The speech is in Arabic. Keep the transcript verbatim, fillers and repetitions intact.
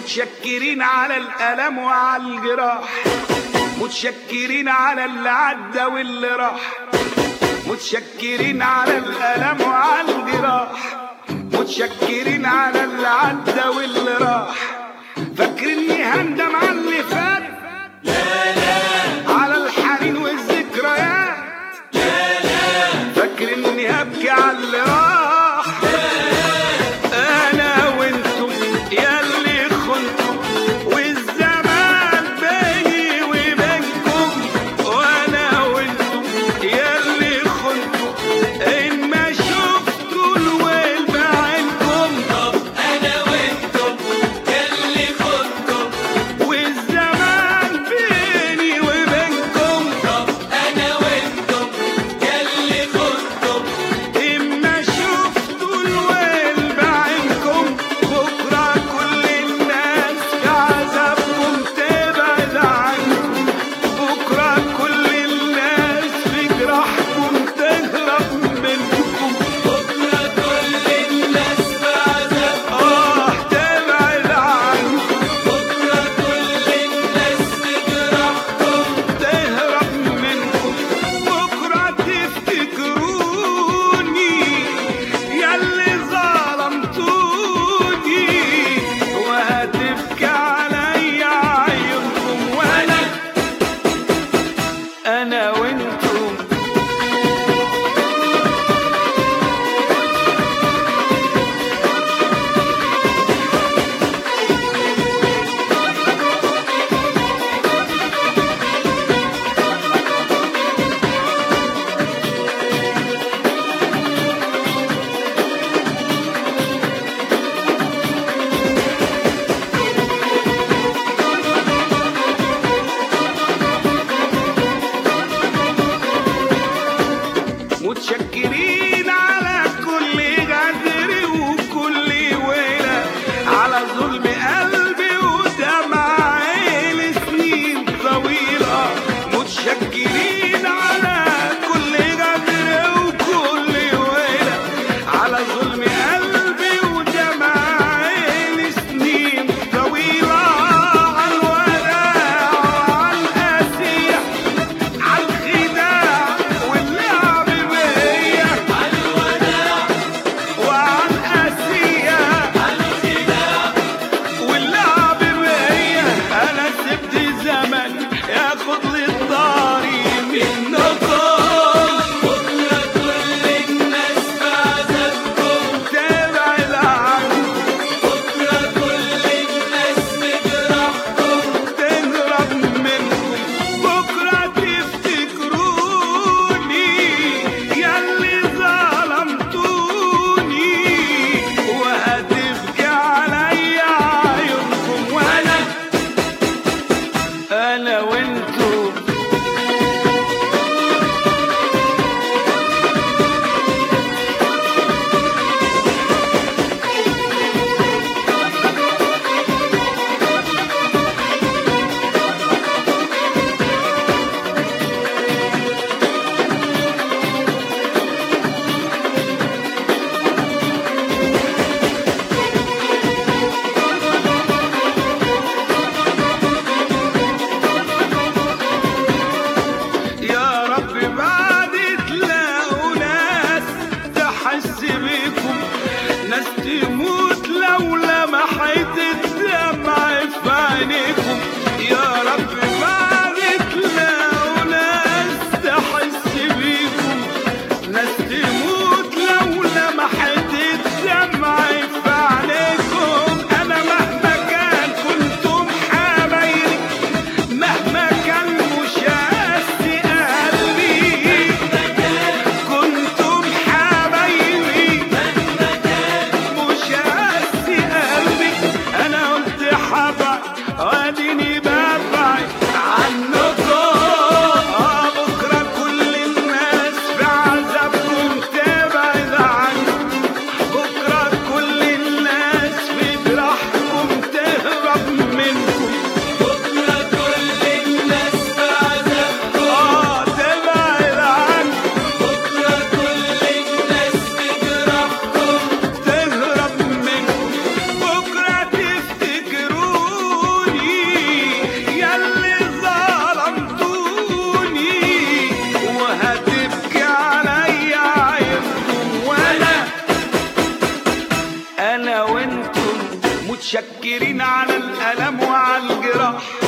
متشكرين على الألم وعلى الجراح، متشكرين على اللي عدى واللي راح، متشكرين على الألم وعلى الجراح، متشكرين على اللي عدى واللي راح. فاكرني هندم على اللي فات؟ لا لا. على الحنين والذكريات؟ لا لا. فاكرني هبكي على اللي راح؟ انا وانتم ياللي خنتم والزمان بيني وبينكم، وانا وانتم ياللي خنتم ان ما شفتوا الويل بعينكم. طب انا وانتم متشكرين على الألم وعلى الجراح.